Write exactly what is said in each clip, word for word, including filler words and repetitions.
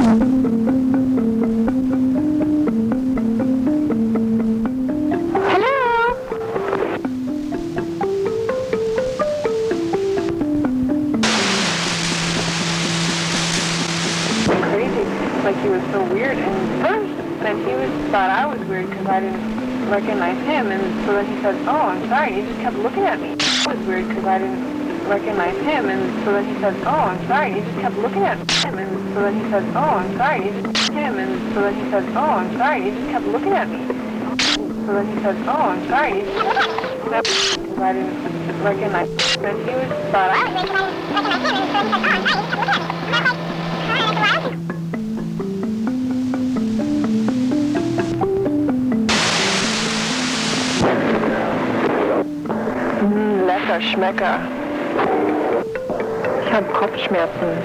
Like he was so weird, and first then he was thought I was weird because I didn't recognize him, and so then he said, "Oh, I'm sorry." He just kept looking at me. I was weird because I didn't recognize him, and so then he said, "Oh, I'm sorry." He just kept looking at him, and so then he said, "Oh, I'm sorry." He just him, and so then he said, "Oh, I'm sorry." He just kept looking at me. So then he said, "Oh, I'm sorry." He just because I didn't recognize him, and he was thought I was recognize him, and so then he said, "Oh, I'm sorry." He just kept looking at me. Lecker, Schmecker. Ich habe Kopfschmerzen.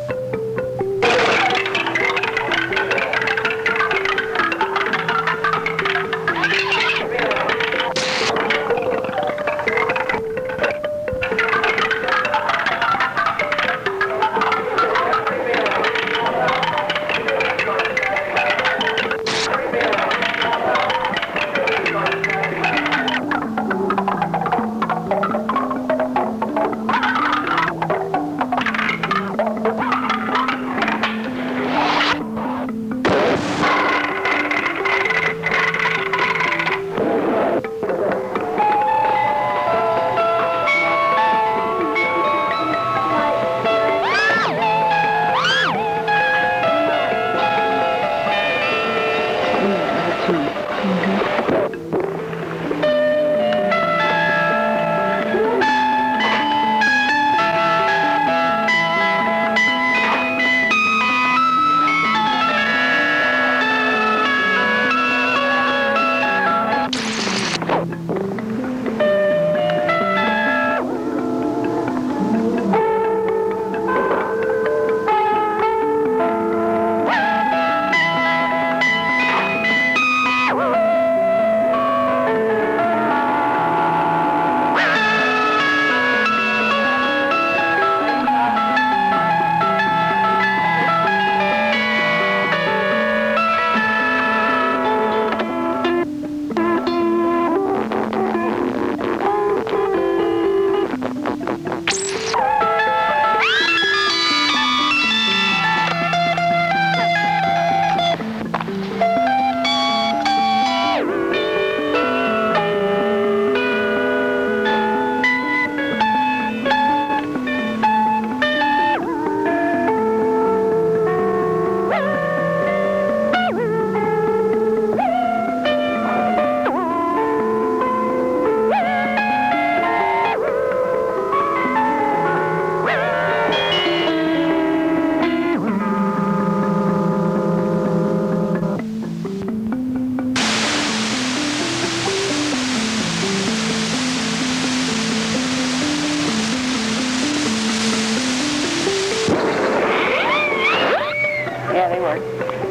Yeah, they work.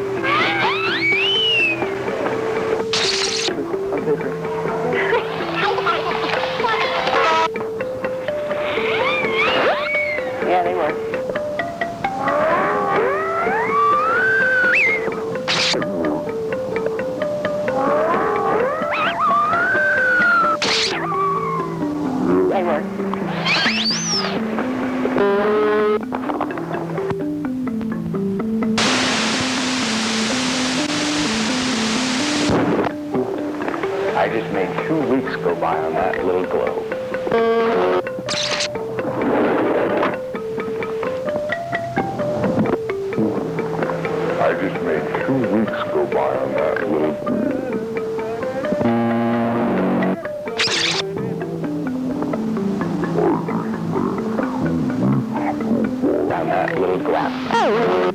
Yeah, they work. They work. I just made two weeks go by on that little globe. I just made two weeks go by on that little on that little glass.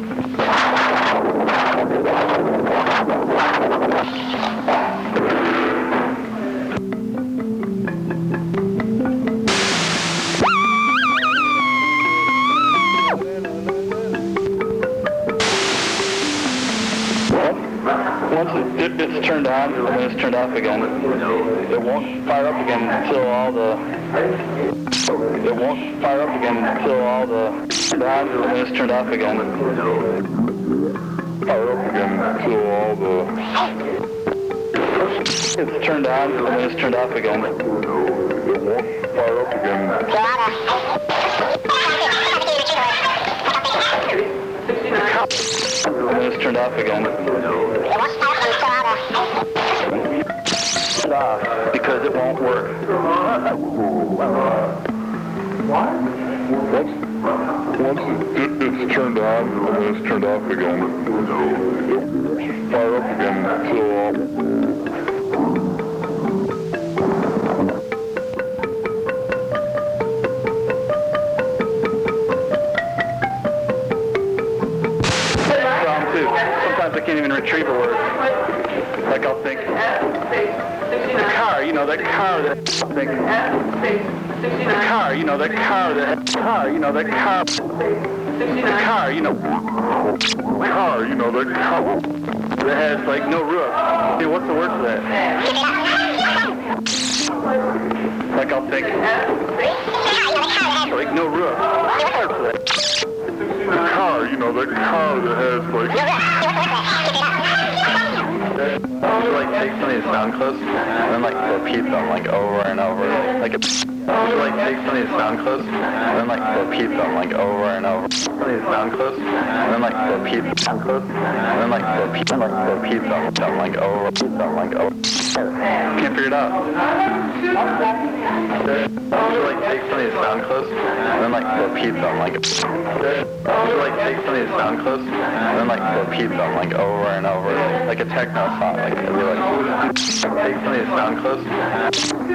Once it, it's turned on and then it's turned off again, it won't fire up again until all the It won't fire up again until all the turned on and then it's turned off again. Fire up again until all the... It's turned on and then it's turned off again. It won't fire up again. And then it's turned off again. Off because it won't work. Once, once it, it's turned on and then it's turned off again, it'll fire up again until all... Problem too. Sometimes I can't even retrieve a word. Like I'll think, the car, you know, that car that think, the car, you know, that car that car, you know, that car, the car, you know, Car, you know, that car... that has like no roof. Hey, what's the word for that? Like I'll think, like no roof. What's the word for that? The car, you know, that car that has, like... You like take some of these sound clips and then like repeat them like over and over. Like a, you like take some of these sound clips and then like repeat them like over and over. Some of these sound clips and then like repeat sound clips and then like repeat them like repeat them, them like over, repeat them like over. Can't figure it out. You like take some of these sound clips and then like repeat them like. You like take some of these sound clips and then like repeat them like over and over. Like a techno song, like it'd be like take some of these sound clips. You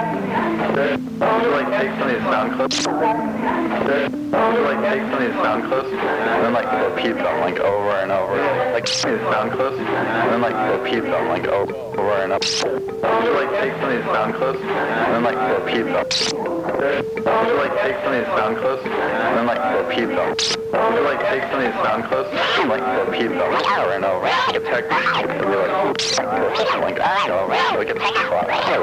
like take some of these sound clips. You like take some of these sound clips and then like repeat them like over and over. Like some of these sound clips and then like repeat them like over and over. You like take some of these sound clips and then like repeat them. You like take some of these sound clips and then like repeat them. You like take some of these sound clips and like repeat them over and over. Like a techno, it'd be like like over, like a techno.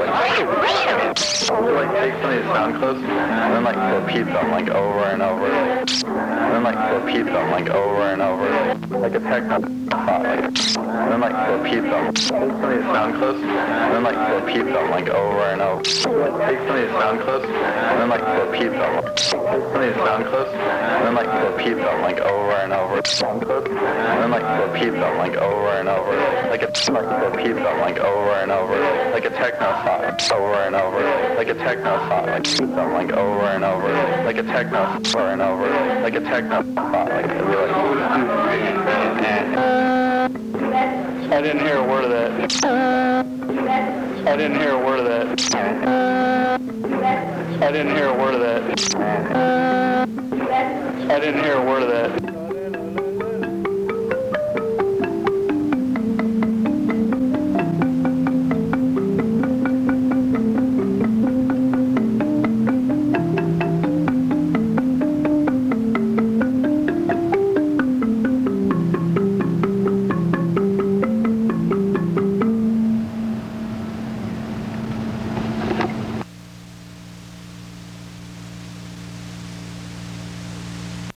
You like take some of these sound clips and then like repeat them like over and over. And then like repeat them like over and over. Like a techno. Like, and then like repeat them. Take some of these sound clips and then like repeat them like over and over. Take some of these sound clips and then like repeat them. Take some of these sound clips and then like repeat them like over and over. Sound clips and then like repeat them like over and over. Like a like repeat them like over and over. Like a techno song over and over. Like a techno song like repeat them like over and over. Like a techno over and over. Like a techno song like it'd be like. I didn't hear a word of that. I didn't hear a word of that. I didn't hear a word of that. I didn't hear a word of that.